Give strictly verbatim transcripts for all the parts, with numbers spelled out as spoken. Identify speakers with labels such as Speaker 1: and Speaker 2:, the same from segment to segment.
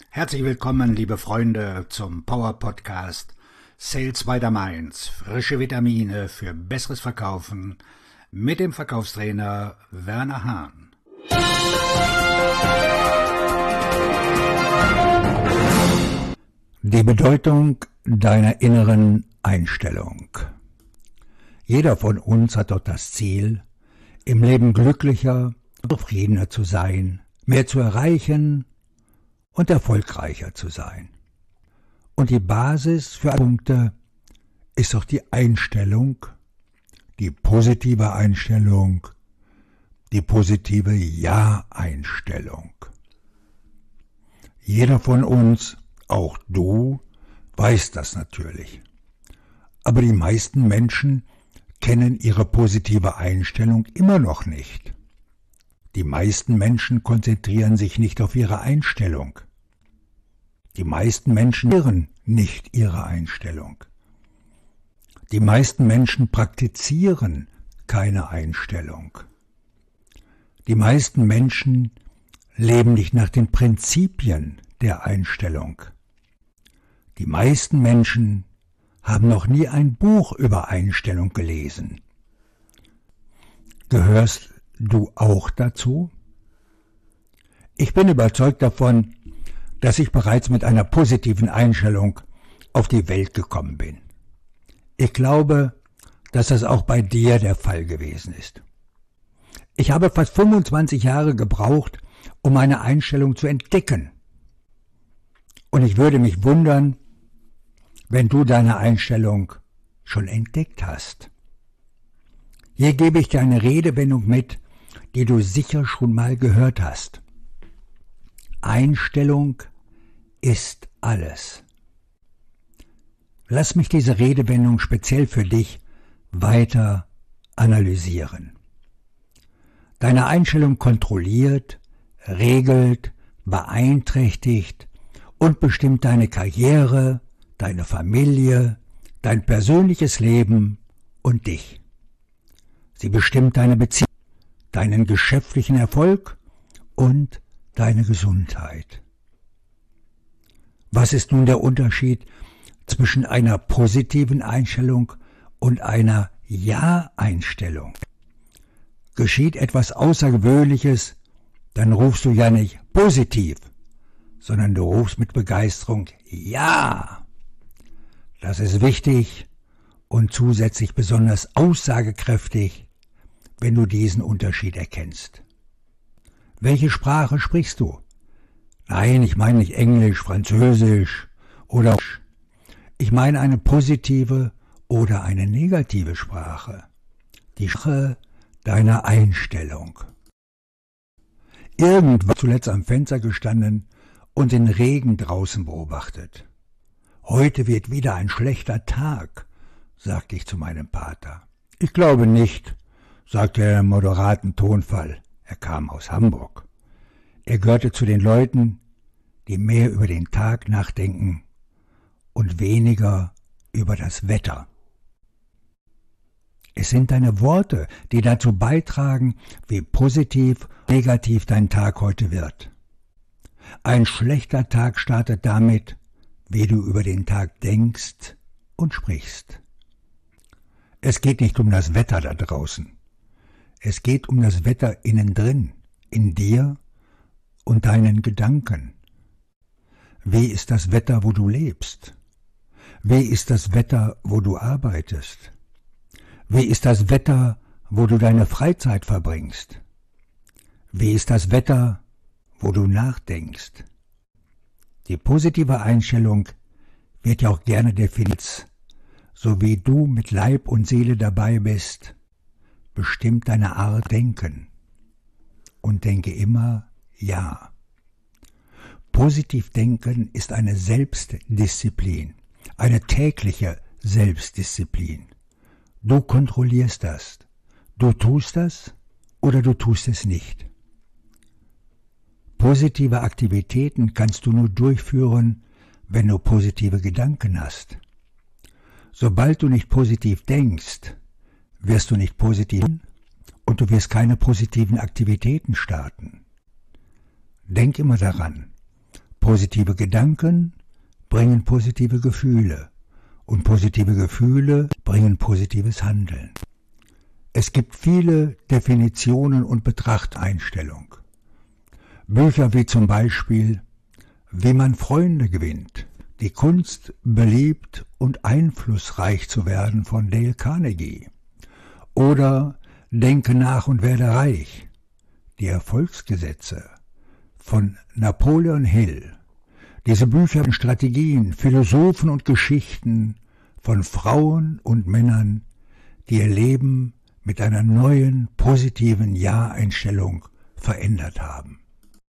Speaker 1: Herzlich willkommen, liebe Freunde, zum Power Podcast Sales by the Mainz. Frische Vitamine für besseres Verkaufen mit dem Verkaufstrainer Werner Hahn. Die Bedeutung deiner inneren Einstellung. Jeder von uns hat doch das Ziel, im Leben glücklicher, zufriedener zu sein, mehr zu erreichen und erfolgreicher zu sein. Und die Basis für alle Punkte ist doch die Einstellung, die positive Einstellung, die positive Ja-Einstellung. Jeder von uns, auch du, weiß das natürlich. Aber die meisten Menschen kennen ihre positive Einstellung immer noch nicht. Die meisten Menschen konzentrieren sich nicht auf ihre Einstellung. Die meisten Menschen hören nicht ihre Einstellung. Die meisten Menschen praktizieren keine Einstellung. Die meisten Menschen leben nicht nach den Prinzipien der Einstellung. Die meisten Menschen haben noch nie ein Buch über Einstellung gelesen. Gehörst du auch dazu? Ich bin überzeugt davon, dass ich bereits mit einer positiven Einstellung auf die Welt gekommen bin. Ich glaube, dass das auch bei dir der Fall gewesen ist. Ich habe fast fünfundzwanzig Jahre gebraucht, um meine Einstellung zu entdecken. Und ich würde mich wundern, wenn du deine Einstellung schon entdeckt hast. Hier gebe ich dir eine Redewendung mit, die du sicher schon mal gehört hast. Einstellung ist alles. Lass mich diese Redewendung speziell für dich weiter analysieren. Deine Einstellung kontrolliert, regelt, beeinträchtigt und bestimmt deine Karriere, deine Familie, dein persönliches Leben und dich. Sie bestimmt deine Beziehung, deinen geschäftlichen Erfolg und deine Gesundheit. Was ist nun der Unterschied zwischen einer positiven Einstellung und einer Ja-Einstellung? Geschieht etwas Außergewöhnliches, dann rufst du ja nicht positiv, sondern du rufst mit Begeisterung Ja. Das ist wichtig und zusätzlich besonders aussagekräftig, wenn du diesen Unterschied erkennst. Welche Sprache sprichst du? Nein, ich meine nicht Englisch, Französisch oder ich meine eine positive oder eine negative Sprache. Die Sprache deiner Einstellung. Irgendwann zuletzt am Fenster gestanden und den Regen draußen beobachtet. Heute wird wieder ein schlechter Tag, sagte ich zu meinem Pater. Ich glaube nicht, sagte er im moderaten Tonfall. Er kam aus Hamburg. Er gehörte zu den Leuten, die mehr über den Tag nachdenken und weniger über das Wetter. Es sind deine Worte, die dazu beitragen, wie positiv, negativ dein Tag heute wird. Ein schlechter Tag startet damit, wie du über den Tag denkst und sprichst. Es geht nicht um das Wetter da draußen. Es geht um das Wetter innen drin, in dir und deinen Gedanken. Wie ist das Wetter, wo du lebst? Wie ist das Wetter, wo du arbeitest? Wie ist das Wetter, wo du deine Freizeit verbringst? Wie ist das Wetter, wo du nachdenkst? Die positive Einstellung wird ja auch gerne definiert. So wie du mit Leib und Seele dabei bist, bestimmt deine Art denken. Und denke immer Ja. Positiv denken ist eine Selbstdisziplin, eine tägliche Selbstdisziplin. Du kontrollierst das. Du tust das oder du tust es nicht. Positive Aktivitäten kannst du nur durchführen, wenn du positive Gedanken hast. Sobald du nicht positiv denkst, wirst du nicht positiv und du wirst keine positiven Aktivitäten starten. Denk immer daran, positive Gedanken bringen positive Gefühle und positive Gefühle bringen positives Handeln. Es gibt viele Definitionen und Betrachteinstellung. Bücher wie zum Beispiel Wie man Freunde gewinnt, die Kunst, beliebt und einflussreich zu werden von Dale Carnegie oder Denke nach und werde reich, die Erfolgsgesetze von Napoleon Hill. Diese Bücher sind Strategien, Philosophen und Geschichten von Frauen und Männern, die ihr Leben mit einer neuen, positiven Ja-Einstellung verändert haben.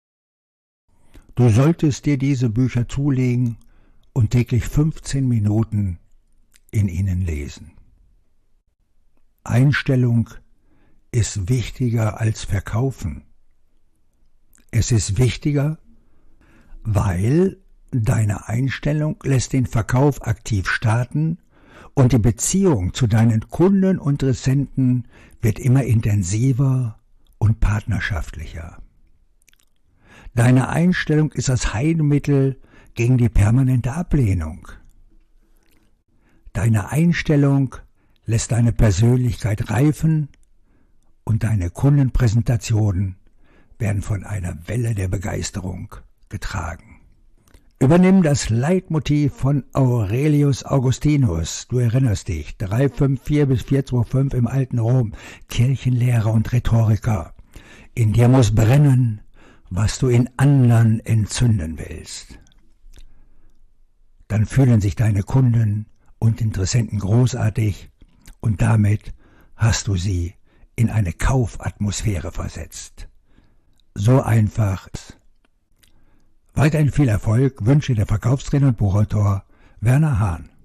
Speaker 1: Du solltest dir diese Bücher zulegen und täglich fünfzehn Minuten in ihnen lesen. Einstellung ist wichtiger als Verkaufen. Es ist wichtiger, weil deine Einstellung lässt den Verkauf aktiv starten und die Beziehung zu deinen Kunden und Interessenten wird immer intensiver und partnerschaftlicher. Deine Einstellung ist das Heilmittel gegen die permanente Ablehnung. Deine Einstellung lässt deine Persönlichkeit reifen und deine Kundenpräsentationen werden von einer Welle der Begeisterung getragen. Übernimm das Leitmotiv von Aurelius Augustinus, du erinnerst dich, drei fünf vier bis vier zwei fünf im alten Rom, Kirchenlehrer und Rhetoriker. In dir muss brennen, was du in anderen entzünden willst. Dann fühlen sich deine Kunden und Interessenten großartig und damit hast du sie in eine Kaufatmosphäre versetzt. So einfach. Weiterhin viel Erfolg wünsche der Verkaufstrainer und Buchautor Werner Hahn.